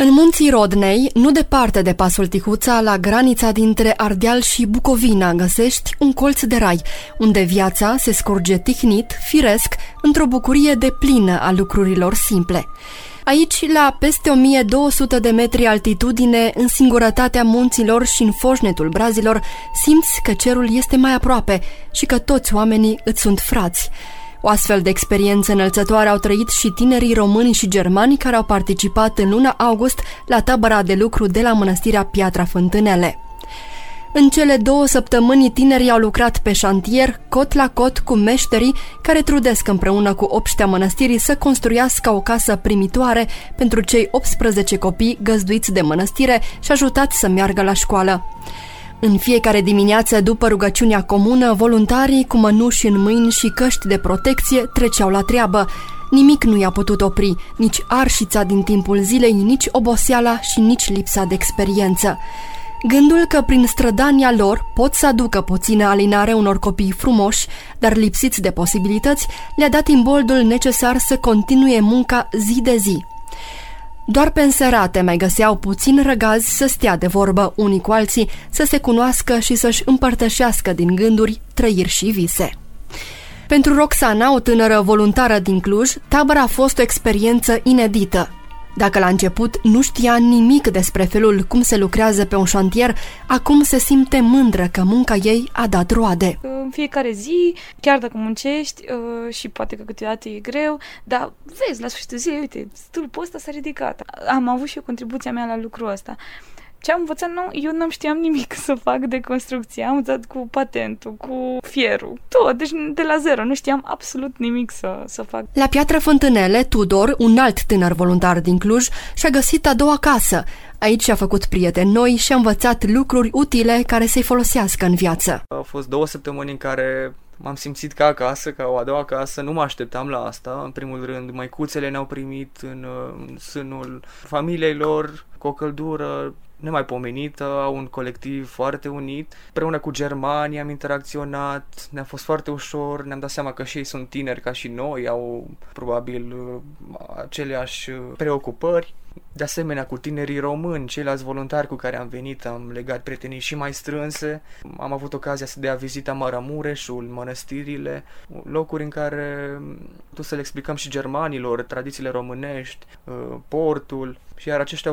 În munții Rodnei, nu departe de pasul Tihuța, la granița dintre Ardeal și Bucovina, găsești un colț de rai, unde viața se scurge tihnit, firesc, într-o bucurie deplină a lucrurilor simple. Aici, la peste 1200 de metri altitudine, în singurătatea munților și în foșnetul brazilor, simți că cerul este mai aproape și că toți oamenii îți sunt frați. O astfel de experiență înălțătoare au trăit și tinerii români și germani care au participat în luna august la tabăra de lucru de la mănăstirea Piatra Fântânele. În cele 2 săptămâni, tinerii au lucrat pe șantier, cot la cot, cu meșterii care trudesc împreună cu obștea mănăstirii să construiască o casă primitoare pentru cei 18 copii găzduiți de mănăstire și ajutați să meargă la școală. În fiecare dimineață, după rugăciunea comună, voluntarii, cu mănuși în mâini și căști de protecție, treceau la treabă. Nimic nu i-a putut opri, nici arșița din timpul zilei, nici oboseala și nici lipsa de experiență. Gândul că prin strădania lor pot să aducă puțină alinare unor copii frumoși, dar lipsiți de posibilități, le-a dat imboldul necesar să continue munca zi de zi. Doar pe înserate mai găseau puțin răgazi să stea de vorbă unii cu alții, să se cunoască și să-și împărtășească din gânduri, trăiri și vise. Pentru Roxana, o tânără voluntară din Cluj, tabăra a fost o experiență inedită. Dacă la început nu știa nimic despre felul cum se lucrează pe un șantier, acum se simte mândră că munca ei a dat roade. În fiecare zi, chiar dacă muncești și poate că câteodată e greu, dar vezi, la sfârșitul zilei, uite, stâlpul ăsta s-a ridicat. Am avut și eu contribuția mea la lucrul ăsta. Ce am învățat nou? Eu nu știam nimic să fac de construcție. Am învățat cu patentul, cu fierul, tot. Deci de la zero. Nu știam absolut nimic să fac. La Piatra Fântânele, Tudor, un alt tânăr voluntar din Cluj, și-a găsit a doua casă. Aici a făcut prieteni noi și a învățat lucruri utile care să-i folosească în viață. Au fost 2 săptămâni în care m-am simțit ca acasă, ca o a doua casă. Nu mă așteptam la asta. În primul rând, măicuțele ne-au primit în sânul familiei lor, cu o căldură nemaipomenită, un colectiv foarte unit. Împreună cu germanii am interacționat, ne-a fost foarte ușor, ne-am dat seama că și ei sunt tineri ca și noi, au probabil aceleași preocupări. De asemenea, cu tinerii români, ceilalți voluntari cu care am venit, am legat prietenii și mai strânse. Am avut ocazia de a vizita Maramureșul, mănăstirile, locuri în care tu să le explicăm și germanilor tradițiile românești, portul, și iar aceștia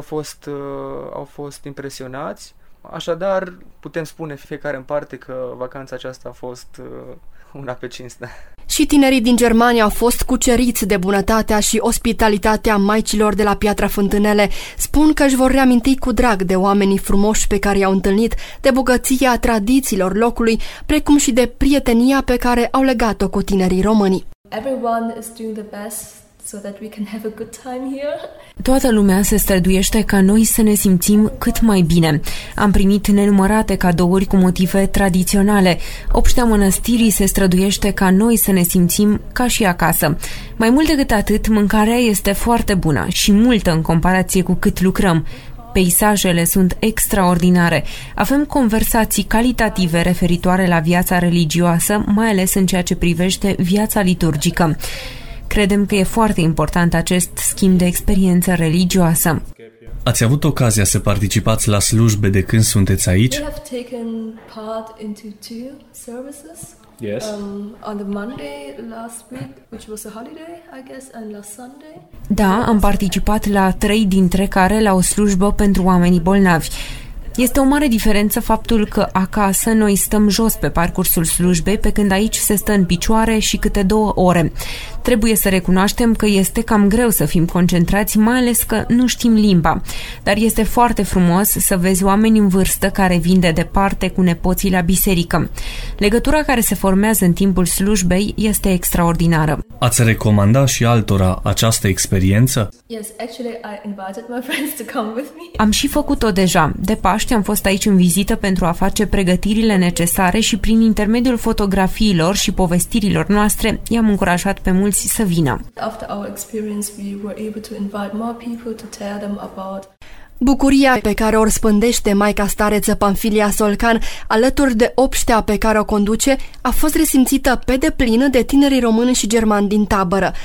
au fost impresionați. Așadar, putem spune fiecare în parte că vacanța aceasta a fost una pe cinste. Și tinerii din Germania au fost cuceriți de bunătatea și ospitalitatea maicilor de la Piatra Fântânele. Spun că își vor reaminti cu drag de oamenii frumoși pe care i-au întâlnit, de bogăția tradițiilor locului, precum și de prietenia pe care au legat-o cu tinerii români. Everyone is doing the best so that we can have a good time here. Toată lumea se străduiește ca noi să ne simțim cât mai bine. Am primit nenumărate cadouri cu motive tradiționale. Obștea mănăstirii se străduiește ca noi să ne simțim ca și acasă. Mai mult decât atât, mâncarea este foarte bună și multă în comparație cu cât lucrăm. Peisajele sunt extraordinare. Avem conversații calitative referitoare la viața religioasă, mai ales în ceea ce privește viața liturgică. Credem că e foarte important acest schimb de experiență religioasă. Ați avut ocazia să participați la slujbe de când sunteți aici? We have taken part into 2 services. Yes. On the Monday last week, which was a holiday, I guess, and last Sunday. Da, am participat la 3 dintre care la o slujbă pentru oamenii bolnavi. Este o mare diferență faptul că acasă noi stăm jos pe parcursul slujbei, pe când aici se stă în picioare și câte 2 ore. Trebuie să recunoaștem că este cam greu să fim concentrați, mai ales că nu știm limba. Dar este foarte frumos să vezi oameni în vârstă care vin de departe cu nepoții la biserică. Legătura care se formează în timpul slujbei este extraordinară. Ați recomanda și altora această experiență? Yes, actually I invited my friends to come with me. Am și făcut-o deja. De Paște am fost aici în vizită pentru a face pregătirile necesare și prin intermediul fotografiilor și povestirilor noastre i-am încurajat pe mulți să vină. After our experience, we were able to invite more people to tell them about. Bucuria pe care o răspândește maica stareță Panfilia Solcan alături de obștea pe care o conduce a fost resimțită pe deplin de tinerii români și germani din tabără.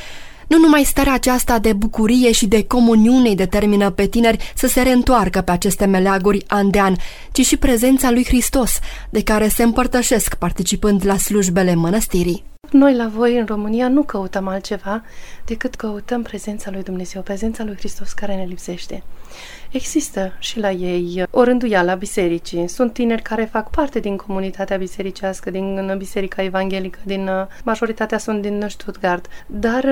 Nu numai starea aceasta de bucurie și de comuniune îi determină pe tineri să se reîntoarcă pe aceste meleaguri an de an, ci și prezența lui Hristos, de care se împărtășesc participând la slujbele mănăstirii. Noi la voi în România nu căutăm altceva decât căutăm prezența lui Dumnezeu, prezența lui Hristos care ne lipsește. Există și la ei o rânduială a bisericii. Sunt tineri care fac parte din comunitatea bisericească, din Biserica Evanghelică, majoritatea sunt din Stuttgart, dar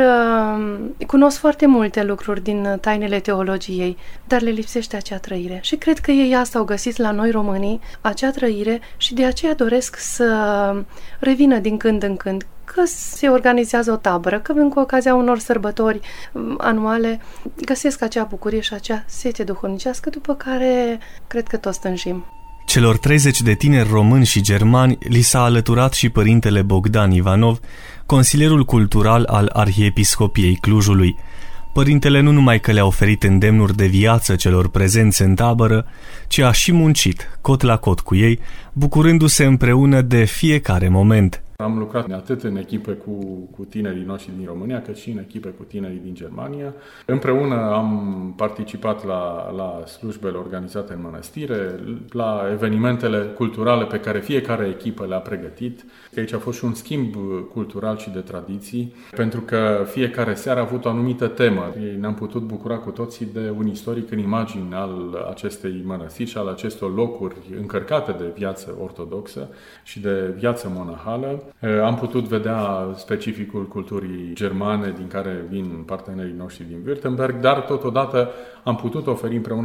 cunosc foarte multe lucruri din tainele teologiei, dar le lipsește acea trăire. Și cred că ei asta au găsit la noi românii, acea trăire, și de aceea doresc să revină din când în când, că se organizează o tabără, că cu ocazia unor sărbători anuale găsesc acea bucurie și acea sete duhovnicească, după care cred că toți tânjim. Celor 30 de tineri români și germani li s-a alăturat și părintele Bogdan Ivanov, consilierul cultural al Arhiepiscopiei Clujului. Părintele nu numai că le-a oferit îndemnuri de viață celor prezenți în tabără, ci a și muncit, cot la cot cu ei, bucurându-se împreună de fiecare moment. Am lucrat atât în echipe cu tinerii noștri din România, cât și în echipe cu tinerii din Germania. Împreună am participat la slujbele organizate în mănăstire, la evenimentele culturale pe care fiecare echipă le-a pregătit. Aici a fost și un schimb cultural și de tradiții, pentru că fiecare seară a avut o anumită temă. Ne-am putut bucura cu toții de un istoric în imagini al acestei mănăstiri și al acestor locuri încărcate de viață ortodoxă și de viață monahală. Am putut vedea specificul culturii germane din care vin partenerii noștri din Württemberg, dar totodată am putut oferi împreună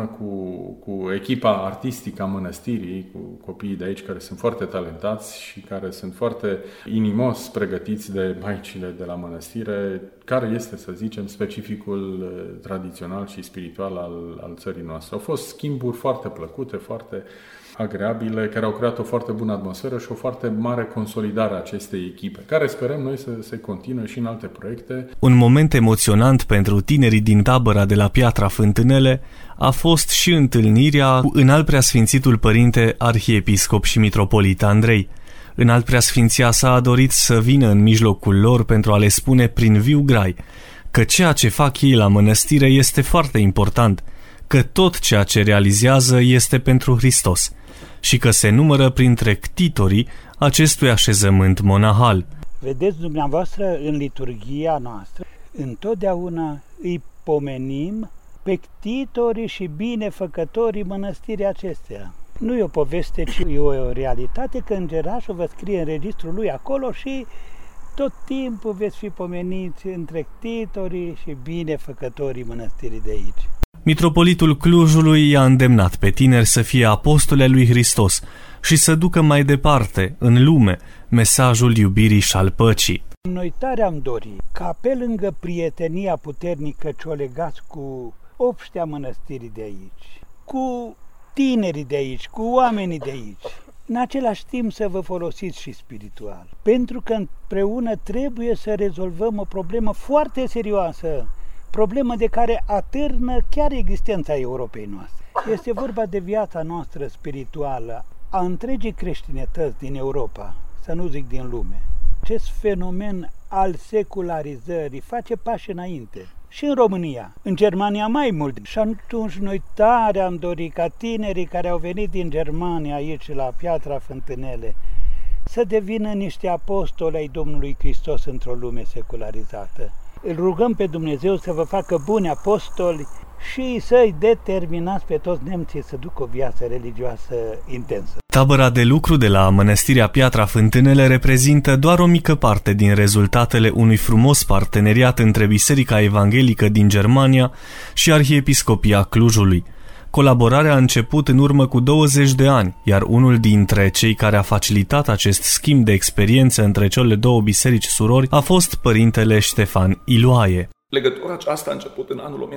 cu echipa artistică a mănăstirii, cu copiii de aici care sunt foarte talentați și care sunt foarte inimos pregătiți de maicile de la mănăstire, care este, să zicem, specificul tradițional și spiritual al țării noastre. Au fost schimburi foarte plăcute, foarte agreabile, care au creat o foarte bună atmosferă și o foarte mare consolidare a acestei echipe, care sperăm noi să se continue și în alte proiecte. Un moment emoționant pentru tinerii din tabăra de la Piatra Fântânele a fost și întâlnirea cu Înaltpreasfințitul Părinte Arhiepiscop și Mitropolit Andrei. Înaltpreasfinția sa a dorit să vină în mijlocul lor pentru a le spune prin viu grai că ceea ce fac ei la mănăstire este foarte important, că tot ceea ce realizează este pentru Hristos și că se numără printre ctitorii acestui așezământ monahal. Vedeți dumneavoastră, în liturghia noastră, întotdeauna îi pomenim pe ctitorii și binefăcătorii mănăstirii acesteia. Nu e o poveste, ci e o realitate, că îngerașul vă scrie în registrul lui acolo și tot timpul veți fi pomeniți între ctitorii și binefăcătorii mănăstirii de aici. Mitropolitul Clujului i-a îndemnat pe tineri să fie apostoli ai lui Hristos și să ducă mai departe, în lume, mesajul iubirii și al păcii. Noi tare am dorit ca pe lângă prietenia puternică ce o legați cu obștea mănăstirii de aici, cu tinerii de aici, cu oamenii de aici, în același timp să vă folosiți și spiritual. Pentru că împreună trebuie să rezolvăm o problemă foarte serioasă, problemă de care atârnă chiar existența Europei noastre. Este vorba de viața noastră spirituală, a întregii creștinătăți din Europa, să nu zic din lume. Acest fenomen al secularizării face pași înainte. Și în România, în Germania mai mult. Și atunci noi tare am dorit ca tinerii care au venit din Germania aici la Piatra Fântânele să devină niște apostoli ai Domnului Hristos într-o lume secularizată. Îl rugăm pe Dumnezeu să vă facă buni apostoli și să-i determinați pe toți nemții să ducă o viață religioasă intensă. Tabăra de lucru de la Mănăstirea Piatra Fântânele reprezintă doar o mică parte din rezultatele unui frumos parteneriat între Biserica Evanghelică din Germania și Arhiepiscopia Clujului. Colaborarea a început în urmă cu 20 de ani, iar unul dintre cei care a facilitat acest schimb de experiență între cele două biserici surori a fost părintele Ștefan Iloae. Legătura aceasta a început în anul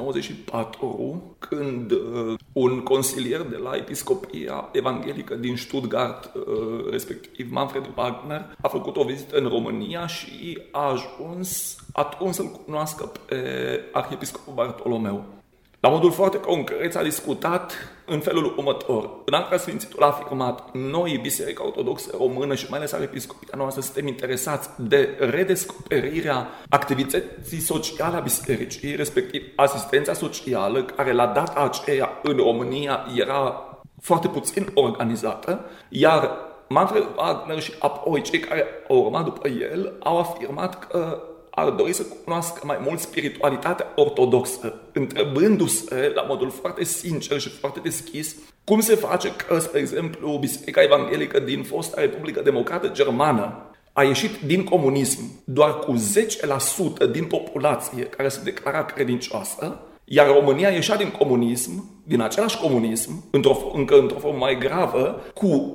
1994, când un consilier de la Episcopia Evanghelică din Stuttgart, respectiv Manfred Wagner, a făcut o vizită în România și a ajuns atunci să-l cunoască pe arhiepiscopul Bartolomeu. La modul foarte concret s-a discutat în felul următor. În Acta Sfințitul a afirmat: noi, Biserica Ortodoxă Română și mai ales Arhiepiscopia noastră, suntem interesați de redescoperirea activității sociale a Bisericii, respectiv asistența socială, care la data aceea în România era foarte puțin organizată, iar Manfred Wagner și apoi cei care au urmat după el au afirmat că ar dori să cunoască mai mult spiritualitatea ortodoxă, întrebându-se la modul foarte sincer și foarte deschis cum se face că, spre exemplu, Biserica Evanghelică din fosta Republică Democrată Germană a ieșit din comunism doar cu 10% din populație care se declara credincioasă, iar România ieșea din comunism, din același comunism, încă într-o formă mai gravă, cu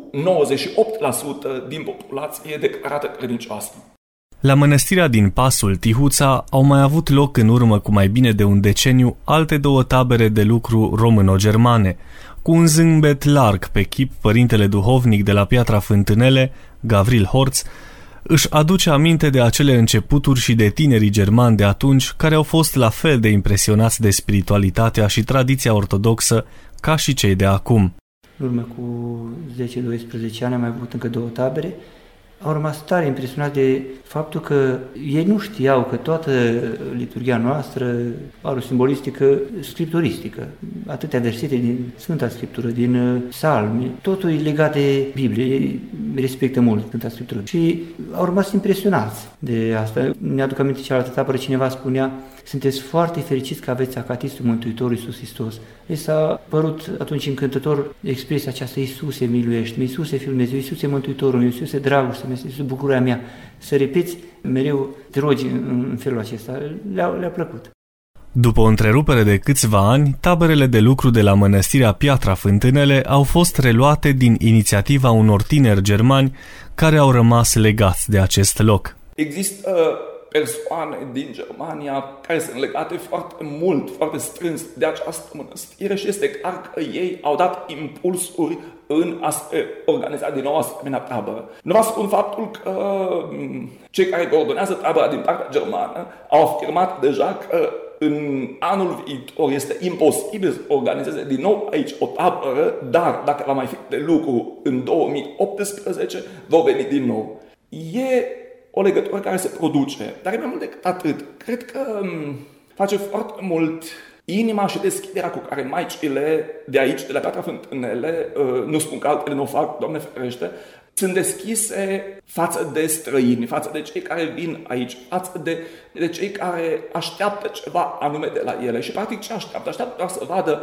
98% din populație declarată credincioasă. La mănăstirea din Pasul Tihuța au mai avut loc în urmă cu mai bine de un deceniu alte 2 tabere de lucru româno-germane. Cu un zâmbet larg pe chip, părintele duhovnic de la Piatra Fântânele, Gavril Horț, își aduce aminte de acele începuturi și de tinerii germani de atunci care au fost la fel de impresionați de spiritualitatea și tradiția ortodoxă ca și cei de acum. În urmă cu 10-12 ani am mai avut încă 2 tabere. Au rămas tare impresionați de faptul că ei nu știau că toată liturghia noastră are o simbolistică scripturistică. Atâtea versete din Sfânta Scriptură, din psalmi, totul e legat de Biblie, ei respectă mult Sfânta Scriptură. Și au rămas impresionați de asta. Mi-aduc aminte cealaltă tabără, cineva spunea: sunteți foarte fericiți că aveți acatistul Mântuitorului Iisus Hristos. Ei s-a părut atunci încântător expresia aceasta: Iisuse, miluiește-mă, Iisuse, Fiul Dumnezeu, Iisuse, Mântuitorul meu, Iisuse, dragostea mea, Iisuse, bucuria mea. Să repeți mereu, te rogi în felul acesta. Le-a plăcut. După o întrerupere de câțiva ani, taberele de lucru de la mănăstirea Piatra Fântânele au fost reluate din inițiativa unor tineri germani care au rămas legați de acest loc. Există persoane din Germania care sunt legate foarte mult, foarte strâns de această mănăstire și este clar că ei au dat impulsuri în a se organiza din nou o asemenea tabără. Nu vă spun faptul că cei care coordonează tabăra din partea germană au afirmat deja că în anul viitor este imposibil să organizeze din nou aici o tabără, dar dacă va mai fi de lucru în 2018, vor veni din nou. E o legătură care se produce, dar e mai mult decât atât. Cred că face foarte mult inima și deschiderea cu care maicile de aici, de la Piatra Fântânele, nu spun că altele nu o fac, Doamne ferește, sunt deschise față de străini, față de cei care vin aici, față de cei care așteaptă ceva anume de la ele. Și practic ce așteaptă? Așteaptă doar să vadă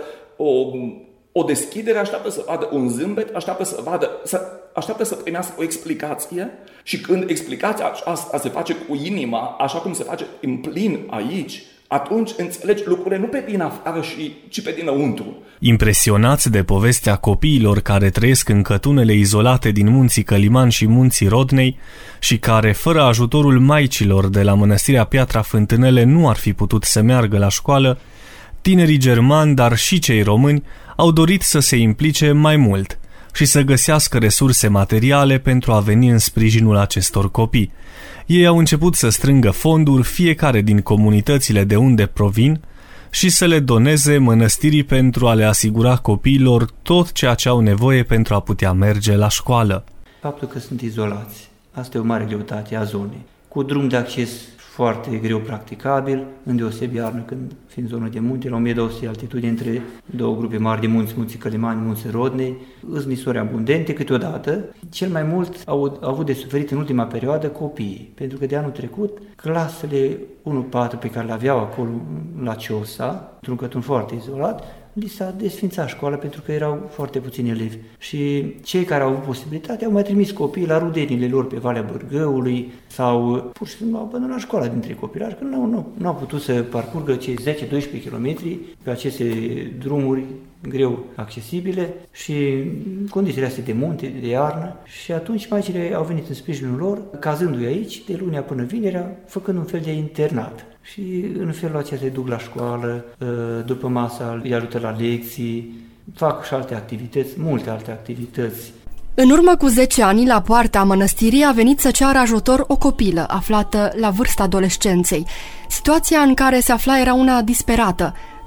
o deschidere, așteaptă să vadă un zâmbet, așteaptă să primească o explicație și când explicația aceasta se face cu inima, așa cum se face în plin aici, atunci înțelegi lucrurile nu pe din afară, ci pe dinăuntru. Impresionați de povestea copiilor care trăiesc în cătunele izolate din munții Căliman și munții Rodnei și care, fără ajutorul maicilor de la mănăstirea Piatra Fântânele, nu ar fi putut să meargă la școală, tinerii germani, dar și cei români, au dorit să se implice mai mult și să găsească resurse materiale pentru a veni în sprijinul acestor copii. Ei au început să strângă fonduri fiecare din comunitățile de unde provin și să le doneze mănăstirii pentru a le asigura copiilor tot ceea ce au nevoie pentru a putea merge la școală. Faptul că sunt izolați, asta e o mare greutate a zonei, cu drum de acces foarte greu practicabil, îndeosebi iarnă când fiind zonă de munte, la 1200 altitudine între 2 grupe mari de munți, munții Călimani, munții Rodnei, îsnisori abundente câteodată. Cel mai mult au avut de suferit în ultima perioadă copiii, pentru că de anul trecut clasele 1-4 pe care le aveau acolo la Ciosa, într-un cătun foarte izolat, li s-a desfințat școala pentru că erau foarte puțini elevi. Și cei care au avut posibilitate au mai trimis copiii la rudenile lor pe Valea Bărgăului sau pur și simplu au abandonat școala dintre copilași, că nu au putut să parcurgă cei 10-12 km pe aceste drumuri greu accesibile și condițiile astea de munte, de iarnă. Și atunci maicile au venit în sprijinul lor, cazându-i aici de lunea până vinerea, făcând un fel de internat. Și în felul acesta îi duc la școală, după masa îi ajută la lecții, fac și alte activități, multe alte activități. În urmă cu 10 ani, la poarta mănăstirii a venit să ceară ajutor o copilă aflată la vârsta adolescenței. Situația în care se afla era una disperată.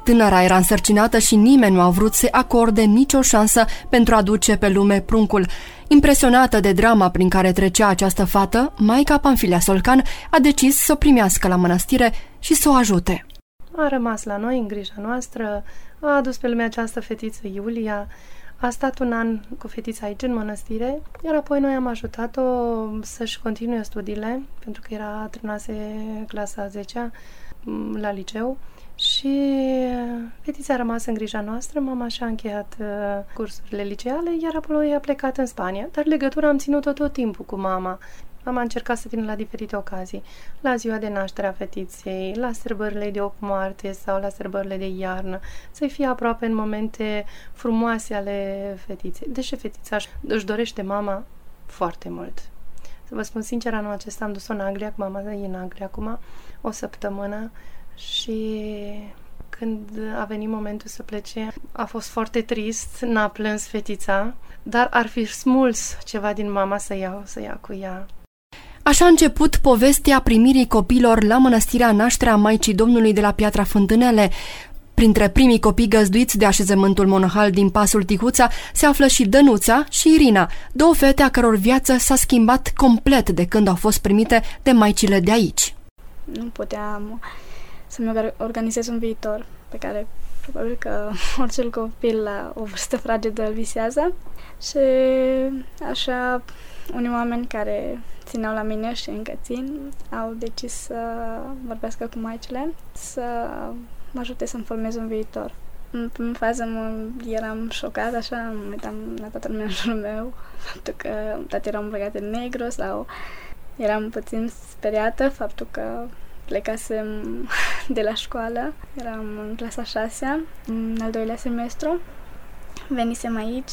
Tânăra era însărcinată și nimeni nu a vrut să acorde nicio șansă pentru a duce pe lume pruncul. Impresionată de drama prin care trecea această fată, maica Panfilia Solcan a decis să o primească la mănăstire și să o ajute. A rămas la noi în grija noastră, a adus pe lume această fetiță Iulia, a stat un an cu fetița aici în mănăstire, iar apoi noi am ajutat-o să-și continue studiile, pentru că terminase clasa a 10-a la liceu și fetița a rămas în grija noastră, mama și-a încheiat cursurile liceale, iar apoi a plecat în Spania, dar legătura am ținut-o tot timpul cu mama. Mama a încercat să vină la diferite ocazii, la ziua de naștere a fetiței, la sărbările de 8 martie sau la sărbările de iarnă, să-i fie aproape în momente frumoase ale fetiței. Deși fetița își dorește mama foarte mult. Să vă spun sincer, anul acesta am dus-o în Anglia, mama e în Anglia acum, o săptămână și când a venit momentul să plece, a fost foarte trist, n-a plâns fetița, dar ar fi smuls ceva din mama să ia cu ea. Așa a început povestea primirii copilor la mănăstirea Nașterea Maicii Domnului de la Piatra Fântânele. Printre primii copii găzduiți de așezământul monahal din Pasul Ticuța se află și Dănuța și Irina, două fete a căror viață s-a schimbat complet de când au fost primite de maicile de aici. Nu puteam să-mi organizez un viitor pe care probabil că orice copil la o vârstă fragedă îl visează și așa unii oameni care țineau la mine și încă țin, au decis să vorbească cu maicile, să mă ajute să-mi formez un viitor. În prima fază eram șocat, așa, mă uitam la toată lumea în jurul meu, faptul că toate erau îmbrăcate în negru sau eram puțin speriată, faptul că plecasem de la școală, eram în clasa 6-a, în al 2-lea semestru, venisem aici,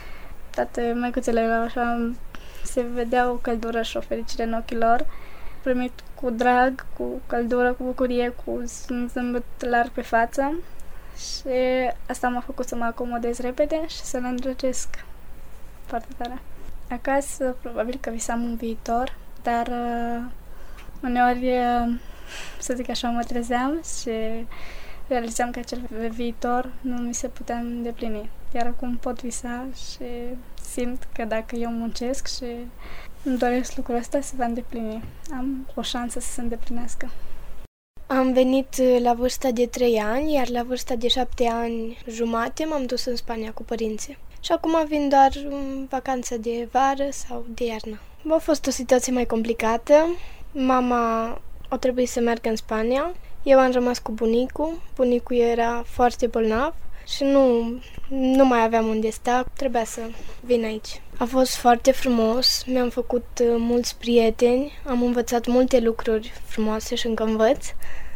toate măicuțele erau așa, se vedea o căldură și o fericire în ochii lor, primit cu drag, cu căldură, cu bucurie, cu un zâmbet larg pe față și asta m-a făcut să mă acomodez repede și să le îndrăgesc foarte tare. Acasă probabil că visam un viitor, dar uneori, să zic așa, mă trezeam și realizam că acel viitor nu mi se putea îndeplini. Iar acum pot visa și simt că dacă eu muncesc și îmi doresc lucrul ăsta, se va îndeplini. Am o șansă să se îndeplinească. Am venit la vârsta de 3 ani, iar la vârsta de 7 ani jumate m-am dus în Spania cu părinții. Și acum vin doar în vacanță de vară sau de iarnă. A fost o situație mai complicată. Mama a trebuit să meargă în Spania. Eu am rămas cu bunicul. Bunicul era foarte bolnav și nu mai aveam unde sta, trebuia să vin aici. A fost foarte frumos, mi-am făcut mulți prieteni, am învățat multe lucruri frumoase și încă învăț.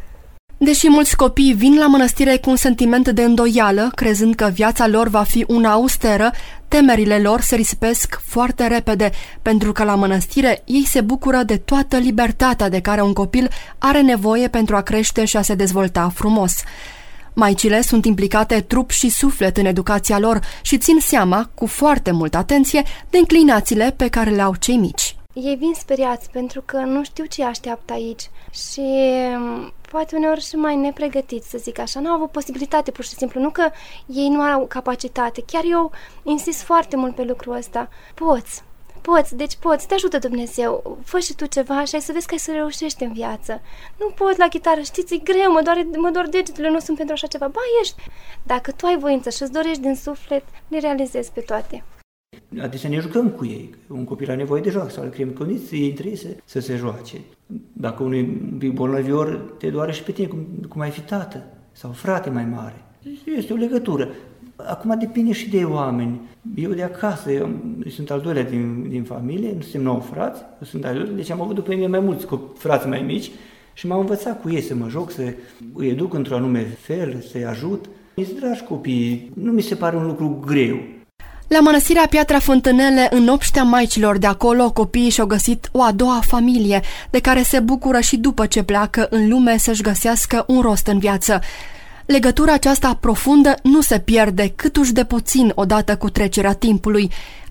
Deși mulți copii vin la mănăstire cu un sentiment de îndoială, crezând că viața lor va fi una austeră, temerile lor se risipesc foarte repede, pentru că la mănăstire ei se bucură de toată libertatea de care un copil are nevoie pentru a crește și a se dezvolta frumos. Maicile sunt implicate trup și suflet în educația lor și țin seama, cu foarte multă atenție, de inclinațiile pe care le au cei mici. Ei vin speriați pentru că nu știu ce așteaptă aici și poate uneori și mai nepregătiți, să zic așa. Nu au avut posibilitate, pur și simplu, nu că ei nu au capacitate. Chiar eu insist foarte mult pe lucrul ăsta. Poți, te ajută Dumnezeu, fă și tu ceva și ai să vezi că ai să reușești în viață. Nu poți la chitară, știți, e greu, mă dor degetele, nu sunt pentru așa ceva. Ba, ești! Dacă tu ai voință și îți dorești din suflet, le realizezi pe toate. Adesea ne jucăm cu ei. Un copil are nevoie de joacă sau le creăm condiții, ei trebuie să se joace. Dacă unul e un pic bolnavior, te doare și pe tine, cum ai fi tată sau frate mai mare. Este o legătură. Acum depinde și de oameni. Eu de acasă, eu sunt al doilea din familie, nu suntem 9 frați, sunt al doilea, deci am avut după mine mai mulți frați mai mici și m-am învățat cu ei să mă joc, să îi educ într-un anume fel, să-i ajut. Mi-s dragi copiii, nu mi se pare un lucru greu. La mănăstirea Piatra Fântânele, în obștea maicilor de acolo, copiii și-au găsit o a doua familie, de care se bucură și după ce pleacă în lume să-și găsească un rost în viață. Legătura aceasta profundă nu se pierde câtuși de puțin odată cu trecerea timpului.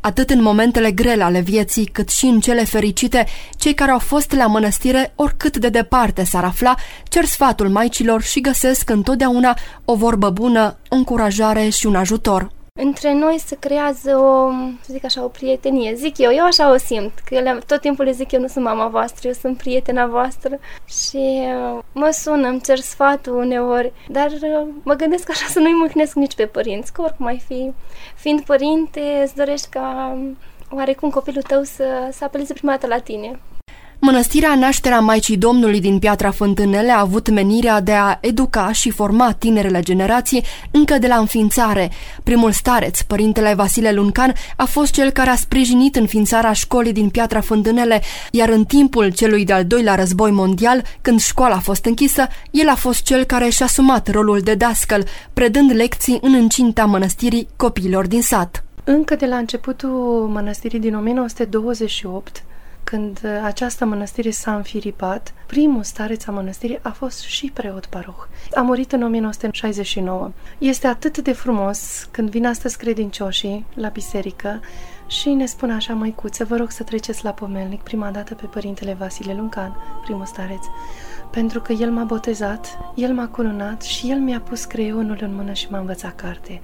Atât în momentele grele ale vieții, cât și în cele fericite, cei care au fost la mănăstire, oricât de departe s-ar afla, cer sfatul maicilor și găsesc întotdeauna o vorbă bună, o încurajare și un ajutor. Între noi se creează o prietenie, zic eu așa o simt, că tot timpul le zic eu nu sunt mama voastră, eu sunt prietena voastră și mă sună, îmi cer sfatul uneori, dar mă gândesc așa să nu-i mâhnesc nici pe părinți, că oricum ai fi, fiind părinte, îți dorești ca oarecum copilul tău să apeleze prima dată la tine. Mănăstirea Nașterea Maicii Domnului din Piatra Fântânele a avut menirea de a educa și forma tinerele generații încă de la înființare. Primul stareț, părintele Vasile Luncan, a fost cel care a sprijinit înființarea școlii din Piatra Fântânele, iar în timpul celui de-al doilea război mondial, când școala a fost închisă, el a fost cel care și-a asumat rolul de dascăl, predând lecții în incinta mănăstirii copiilor din sat. Încă de la începutul mănăstirii din 1928, când această mănăstire s-a înfiripat, primul stareț a mănăstirii a fost și preot paroh. A murit în 1969. Este atât de frumos când vin astăzi credincioșii la biserică și ne spun așa: măicuță, vă rog să treceți la pomelnic prima dată pe părintele Vasile Luncan, primul stareț, pentru că el m-a botezat, el m-a cununat și el mi-a pus creionul în mână și m-a învățat carte.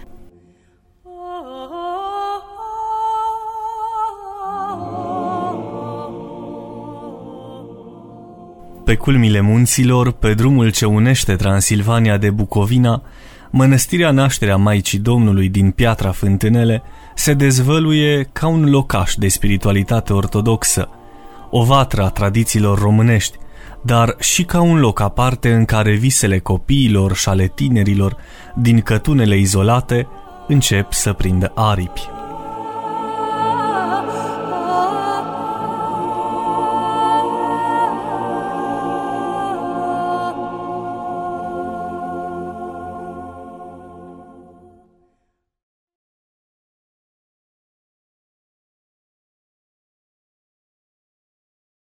Pe culmile munților, pe drumul ce unește Transilvania de Bucovina, mănăstirea Nașterea Maicii Domnului din Piatra Fântânele se dezvăluie ca un locaș de spiritualitate ortodoxă, o vatră a tradițiilor românești, dar și ca un loc aparte în care visele copiilor și ale tinerilor din cătunele izolate încep să prindă aripi.